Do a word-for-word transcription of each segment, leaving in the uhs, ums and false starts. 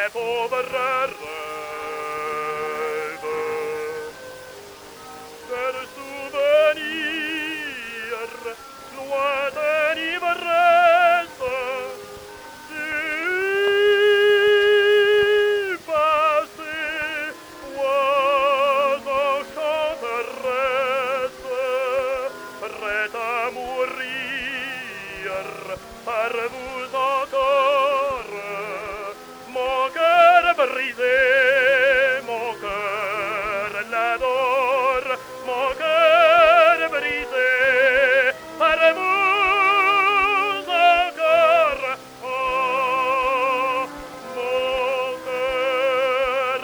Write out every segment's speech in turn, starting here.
mes pauvres rêves, quel souvenir, lointaine ivresse, du passé, oiseau chanteresse, prête à mourir par vous encore, mon cœur brisé, mon cœur l'adore, mon cœur brisé par vous encore, oh, mon cœur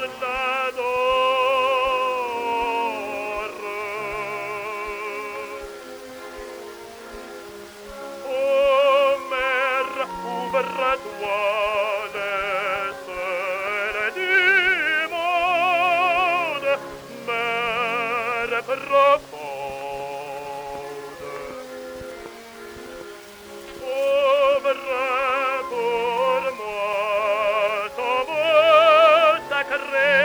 l'adore. Oh mère, ouvre-toi les seuls du monde, mère profonde. Ouvre pour moi ton beau sacré,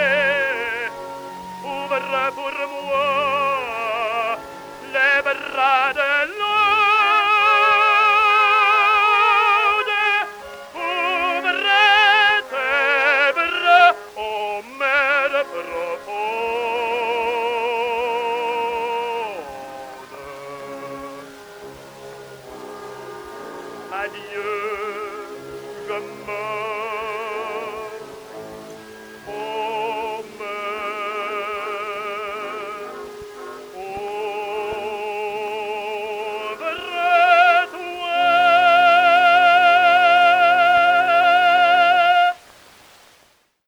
ouvre pour moi les bras de l'aude, ouvre tes bras, ô mère profonde. Adieu, je meurs.